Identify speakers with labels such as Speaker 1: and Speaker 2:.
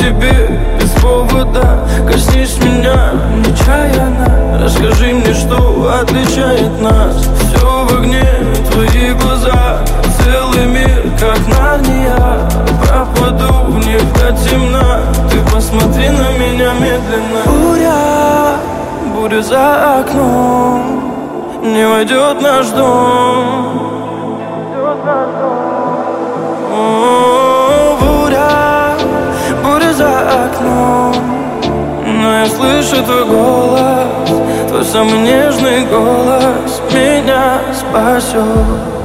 Speaker 1: тебе без повода. Коснись меня нечаянно, расскажи мне, что отличает нас. Все в огне, твои глаза, целый мир, как Нарния. Пропаду в них до темна, ты посмотри на меня медленно. Буря за окном, не войдет наш дом. Буря за окном, но я слышу твой голос, твой самый нежный голос меня спасет.